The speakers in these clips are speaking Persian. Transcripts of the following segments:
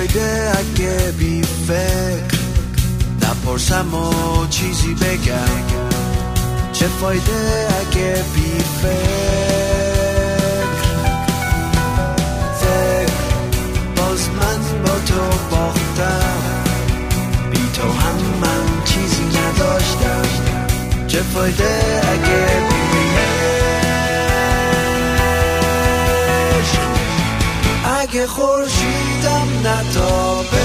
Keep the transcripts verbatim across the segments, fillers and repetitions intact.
فایده اگه بی فکر نپرسم و چیزی بگم؟ چه فایده اگه بی فکر فکر باز من با تو باختم، بی تو هم من چیزی نداشتم. چه فایده اگه بی عشق، اگه خورشیدم نتابه،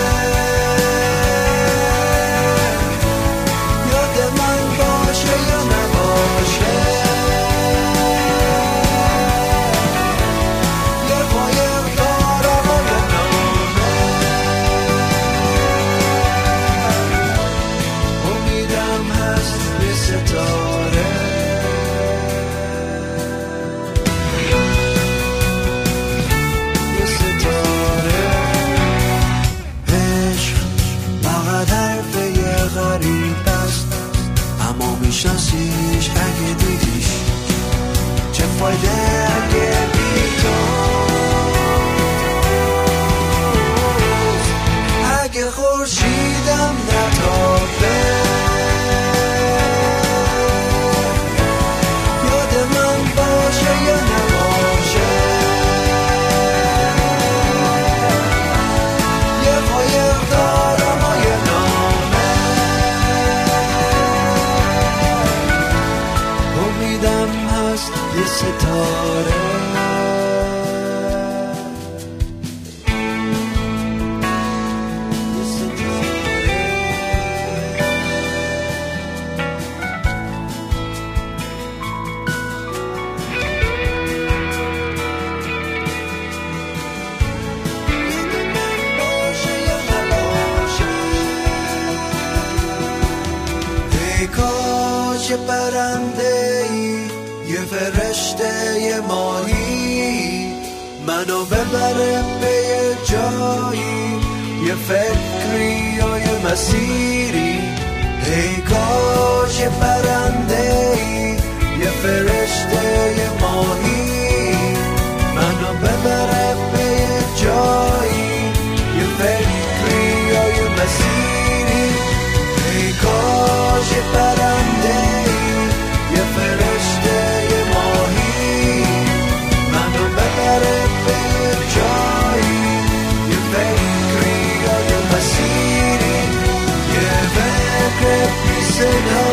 یاد من باشه یا نباشه، یه قایق دارم و یه نامه، امیدم هست یه ستاره. غریب است اما میشناسیش اگه دیدیش. چه فایده اگه بی تو، اگه خورشیدم نتابه، یاد من باشه یا نباشه، یه قایق دارم و یه نامه، امیدم هست یه ستاره. یه پرنده ای، یه فرشته، یه ماهی، منو ببره به یه جایی، یه فکری یا یه مسیری. ای کاش یه پرنده ای، یه فرشته، یه ماهی، منو ببره به یه جایی، یه فکری یا یه مسیری. ای کاش یه پرنده ای، یه فرشته، یه ماهی، منو ببره به یه جایی، یه فکری یا یه مسیری، یه فکر بی صدا.